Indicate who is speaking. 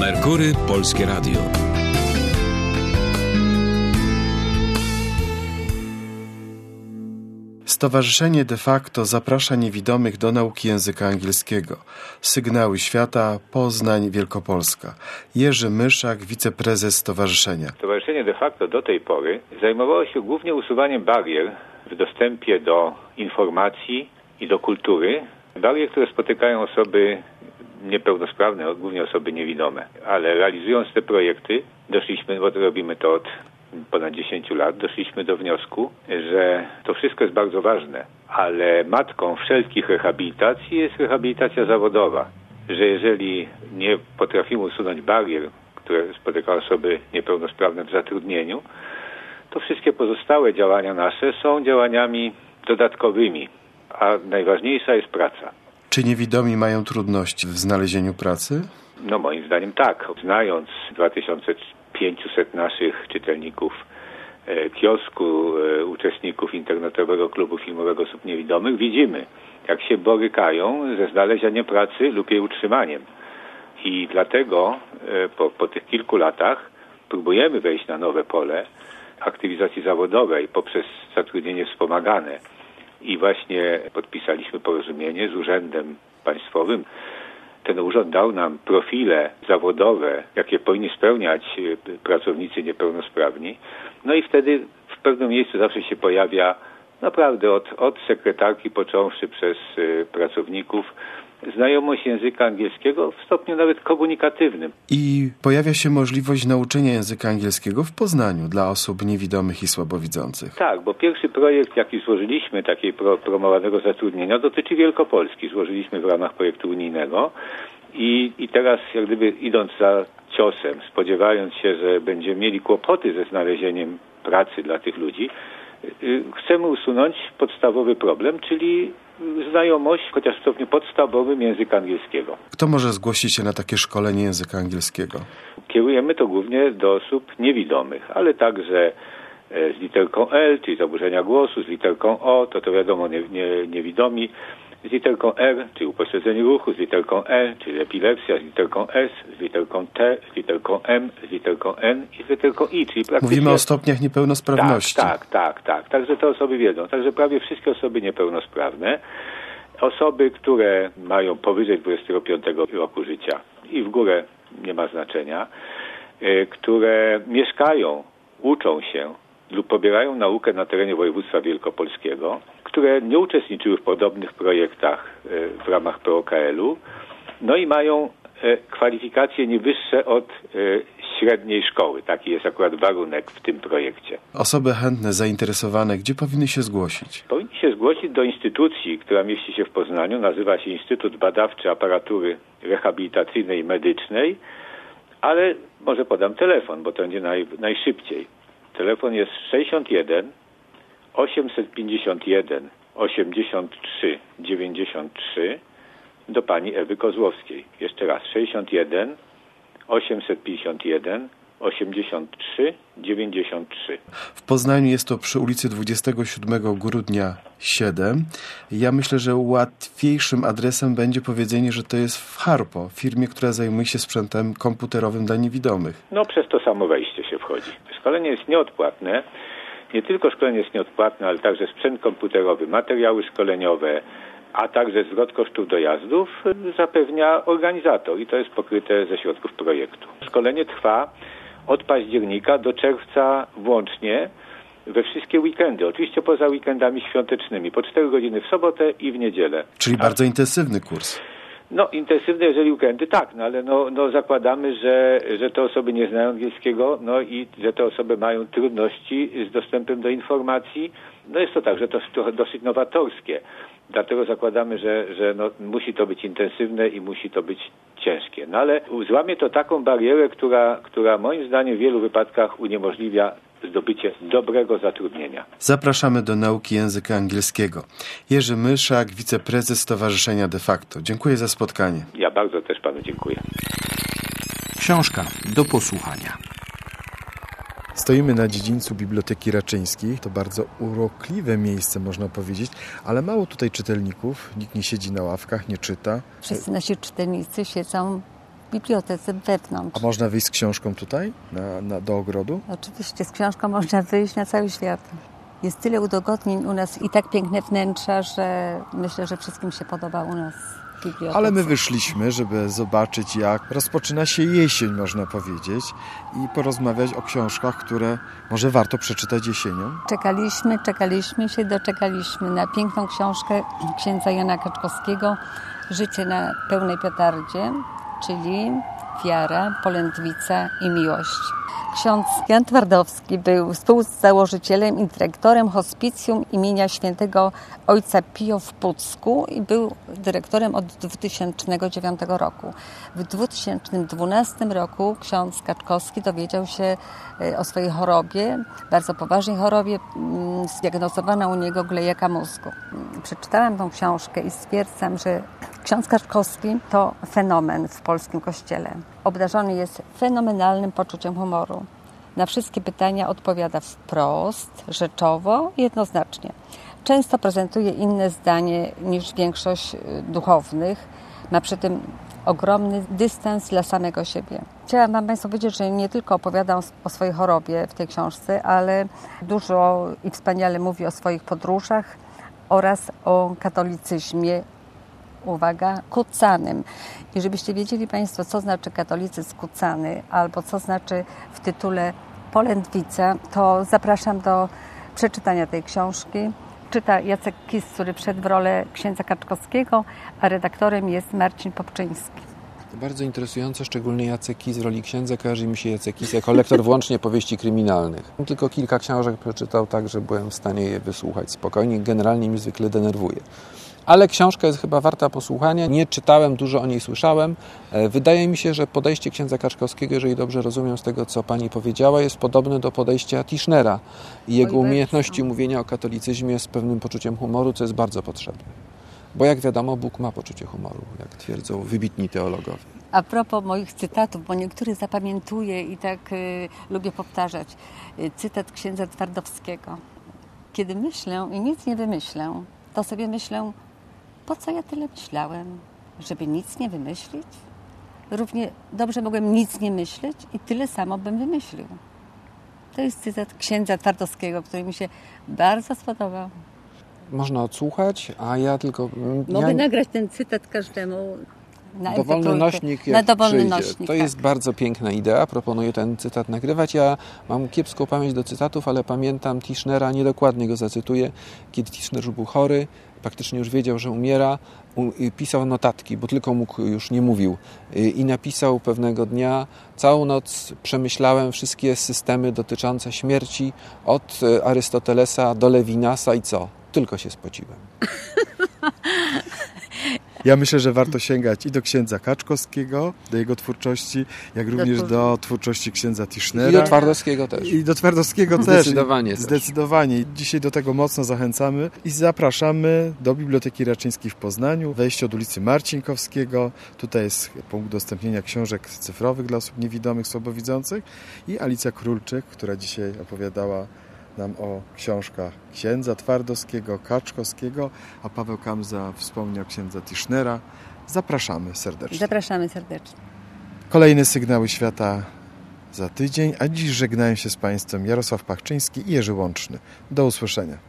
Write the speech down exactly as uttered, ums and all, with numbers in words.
Speaker 1: Merkury Polskie Radio.
Speaker 2: Stowarzyszenie de facto zaprasza niewidomych do nauki języka angielskiego. Sygnały Świata, Poznań, Wielkopolska. Jerzy Myszak, wiceprezes stowarzyszenia.
Speaker 3: Stowarzyszenie de facto do tej pory zajmowało się głównie usuwaniem barier w dostępie do informacji i do kultury. Barier, które spotykają osoby niepełnosprawne, głównie osoby niewidome. Ale realizując te projekty, doszliśmy, bo robimy to od ponad dziesięciu lat, doszliśmy do wniosku, że to wszystko jest bardzo ważne, ale matką wszelkich rehabilitacji jest rehabilitacja zawodowa. Że jeżeli nie potrafimy usunąć barier, które spotykają osoby niepełnosprawne w zatrudnieniu, to wszystkie pozostałe działania nasze są działaniami dodatkowymi, a najważniejsza jest praca.
Speaker 2: Czy niewidomi mają trudności w znalezieniu pracy?
Speaker 3: No moim zdaniem tak. Znając dwa tysiące pięćset naszych czytelników e, kiosku, e, uczestników internetowego klubu filmowego osób niewidomych, widzimy, jak się borykają ze znalezieniem pracy lub jej utrzymaniem. I dlatego e, po, po tych kilku latach próbujemy wejść na nowe pole aktywizacji zawodowej poprzez zatrudnienie wspomagane. I właśnie podpisaliśmy porozumienie z Urzędem Państwowym. Ten urząd dał nam profile zawodowe, jakie powinni spełniać pracownicy niepełnosprawni. No i wtedy w pewnym miejscu zawsze się pojawia naprawdę od, od sekretarki począwszy przez y, pracowników znajomość języka angielskiego w stopniu nawet komunikatywnym.
Speaker 2: I pojawia się możliwość nauczenia języka angielskiego w Poznaniu dla osób niewidomych i słabowidzących.
Speaker 3: Tak, bo pierwszy projekt, jaki złożyliśmy, takiej pro, promowanego zatrudnienia, dotyczy Wielkopolski. Złożyliśmy w ramach projektu unijnego i, i teraz jak gdyby idąc za ciosem, spodziewając się, że będziemy mieli kłopoty ze znalezieniem pracy dla tych ludzi, chcemy usunąć podstawowy problem, czyli znajomość, chociaż w stopniu podstawowym, języka angielskiego.
Speaker 2: Kto może zgłosić się na takie szkolenie języka angielskiego? Kierujemy
Speaker 3: to głównie do osób niewidomych, ale także z literką L, czyli zaburzenia głosu, z literką O, to to wiadomo nie, nie, niewidomi, z literką R, czyli upośledzenie ruchu, z literką E, czyli epilepsja, z literką S, z literką T, z literką M, z literką N i z literką I, czyli praktycznie...
Speaker 2: Mówimy o stopniach niepełnosprawności.
Speaker 3: Tak, tak, tak, tak. Także te osoby wiedzą. Także prawie wszystkie osoby niepełnosprawne, osoby, które mają powyżej dwudziestego piątego roku życia i w górę nie ma znaczenia, y, które mieszkają, uczą się lub pobierają naukę na terenie województwa wielkopolskiego, które nie uczestniczyły w podobnych projektach w ramach P O K L-u, no i mają kwalifikacje nie wyższe od średniej szkoły. Taki jest akurat warunek w tym projekcie.
Speaker 2: Osoby chętne, zainteresowane, gdzie powinny się zgłosić?
Speaker 3: Powinni się zgłosić do instytucji, która mieści się w Poznaniu. Nazywa się Instytut Badawczy Aparatury Rehabilitacyjnej i Medycznej, ale może podam telefon, bo to będzie naj, najszybciej. Telefon jest sześćdziesiąt jeden osiemset pięćdziesiąt jeden osiemdziesiąt trzy dziewięćdziesiąt trzy do pani Ewy Kozłowskiej. Jeszcze raz sześćdziesiąt jeden osiemset pięćdziesiąt jeden osiemdziesiąt trzy dziewięćdziesiąt trzy.
Speaker 2: W Poznaniu jest to przy ulicy dwudziestego siódmego grudnia siedem. Ja myślę, że łatwiejszym adresem będzie powiedzenie, że to jest w Harpo, firmie, która zajmuje się sprzętem komputerowym dla niewidomych.
Speaker 3: No przez to samo wejście się wchodzi. Szkolenie jest nieodpłatne. Nie tylko szkolenie jest nieodpłatne, ale także sprzęt komputerowy, materiały szkoleniowe, a także zwrot kosztów dojazdów zapewnia organizator i to jest pokryte ze środków projektu. Szkolenie trwa od października do czerwca włącznie we wszystkie weekendy. Oczywiście poza weekendami świątecznymi, po cztery godziny w sobotę i w niedzielę.
Speaker 2: Czyli a... bardzo intensywny kurs.
Speaker 3: No intensywne, jeżeli weekendy, tak, no ale no, no zakładamy, że, że te osoby nie znają angielskiego, no i że te osoby mają trudności z dostępem do informacji. No jest to tak, że to jest dosyć nowatorskie. Dlatego zakładamy, że, że no, musi to być intensywne i musi to być ciężkie. No ale złamie to taką barierę, która, która moim zdaniem w wielu wypadkach uniemożliwia zdobycie dobrego zatrudnienia.
Speaker 2: Zapraszamy do nauki języka angielskiego. Jerzy Myszak, wiceprezes Stowarzyszenia de facto. Dziękuję za spotkanie.
Speaker 3: Ja bardzo też panu dziękuję.
Speaker 1: Książka do posłuchania.
Speaker 2: Stoimy na dziedzińcu Biblioteki Raczyńskiej. To bardzo urokliwe miejsce, można powiedzieć, ale mało tutaj czytelników. Nikt nie siedzi na ławkach, nie czyta.
Speaker 4: Wszyscy nasi czytelnicy siedzą w bibliotece wewnątrz.
Speaker 2: A można wyjść z książką tutaj, na, na, do ogrodu?
Speaker 4: Oczywiście z książką można wyjść na cały świat. Jest tyle udogodnień u nas i tak piękne wnętrza, że myślę, że wszystkim się podoba u nas w bibliotece.
Speaker 2: Ale my wyszliśmy, żeby zobaczyć, jak rozpoczyna się jesień, można powiedzieć, i porozmawiać o książkach, które może warto przeczytać jesienią.
Speaker 4: Czekaliśmy, czekaliśmy się, doczekaliśmy na piękną książkę księdza Jana Kaczkowskiego Życie na pełnej petardzie, czyli Wiara, Polędwica i Miłość. Ksiądz Jan Twardowski był współzałożycielem i dyrektorem hospicjum imienia świętego ojca Pio w Pucku i był dyrektorem od dwa tysiące dziewiątego roku. W dwa tysiące dwunastym roku ksiądz Kaczkowski dowiedział się o swojej chorobie, bardzo poważnej chorobie, zdiagnozowano u niego glejaka mózgu. Przeczytałam tą książkę i stwierdzam, że ksiądz Kaczkowski to fenomen w polskim kościele. Obdarzony jest fenomenalnym poczuciem humoru. Na wszystkie pytania odpowiada wprost, rzeczowo i jednoznacznie. Często prezentuje inne zdanie niż większość duchownych. Ma przy tym ogromny dystans dla samego siebie. Chciałam Wam Państwu powiedzieć, że nie tylko opowiadam o swojej chorobie w tej książce, ale dużo i wspaniale mówi o swoich podróżach oraz o katolicyzmie, uwaga, kucanym. I żebyście wiedzieli Państwo, co znaczy katolicyzm kucany, albo co znaczy w tytule Polędwica, to zapraszam do przeczytania tej książki. Czyta Jacek Kis, który wszedł w rolę księdza Kaczkowskiego, a redaktorem jest Marcin Popczyński.
Speaker 1: To bardzo interesujące, szczególnie Jacek Kis z roli księdza. Kojarzy mi się Jacek Kis jako lektor włącznie powieści kryminalnych. Tylko kilka książek przeczytał tak, że byłem w stanie je wysłuchać spokojnie. Generalnie mnie zwykle denerwuje. Ale książka jest chyba warta posłuchania. Nie czytałem, dużo o niej słyszałem. Wydaje mi się, że podejście księdza Kaczkowskiego, jeżeli dobrze rozumiem z tego, co pani powiedziała, jest podobne do podejścia Tischnera i jego umiejętności mówienia o katolicyzmie z pewnym poczuciem humoru, co jest bardzo potrzebne. Bo jak wiadomo, Bóg ma poczucie humoru, jak twierdzą wybitni teologowie.
Speaker 4: A propos moich cytatów, bo niektórych zapamiętuję i tak y, lubię powtarzać. Y, cytat księdza Twardowskiego. Kiedy myślę i nic nie wymyślę, to sobie myślę, po co ja tyle myślałem? Żeby nic nie wymyślić? Równie dobrze mogłem nic nie myśleć i tyle samo bym wymyślił. To jest cytat księdza Twardowskiego, który mi się bardzo spodobał.
Speaker 1: Można odsłuchać, a ja tylko...
Speaker 4: Mogę
Speaker 1: ja...
Speaker 4: nagrać ten cytat każdemu na
Speaker 1: dowolny nośnik, jak
Speaker 4: na dowolny
Speaker 1: przyjdzie.
Speaker 4: nośnik,
Speaker 1: To
Speaker 4: tak.
Speaker 1: jest bardzo piękna idea. Proponuję ten cytat nagrywać. Ja mam kiepską pamięć do cytatów, ale pamiętam Tischnera, niedokładnie go zacytuję, kiedy Tischner już był chory, praktycznie już wiedział, że umiera, pisał notatki, bo tylko mógł, już nie mówił. I napisał pewnego dnia: całą noc przemyślałem wszystkie systemy dotyczące śmierci od Arystotelesa do Levinasa i co? Tylko się spociłem.
Speaker 2: Ja myślę, że warto sięgać i do księdza Kaczkowskiego, do jego twórczości, jak również do, do twórczości księdza Tischnera.
Speaker 1: I do Twardowskiego też.
Speaker 2: I do Twardowskiego też.
Speaker 1: Zdecydowanie też.
Speaker 2: Zdecydowanie. Dzisiaj do tego mocno zachęcamy i zapraszamy do Biblioteki Raczyńskiej w Poznaniu. Wejście od ulicy Marcinkowskiego. Tutaj jest punkt udostępnienia książek cyfrowych dla osób niewidomych, słabowidzących. I Alicja Królczyk, która dzisiaj opowiadała nam o książkach księdza Twardowskiego, Kaczkowskiego, a Paweł Kamza wspomniał księdza Tischnera. Zapraszamy serdecznie.
Speaker 4: Zapraszamy serdecznie.
Speaker 2: Kolejne Sygnały Świata za tydzień, a dziś żegnają się z Państwem Jarosław Pachczyński i Jerzy Łączny. Do usłyszenia.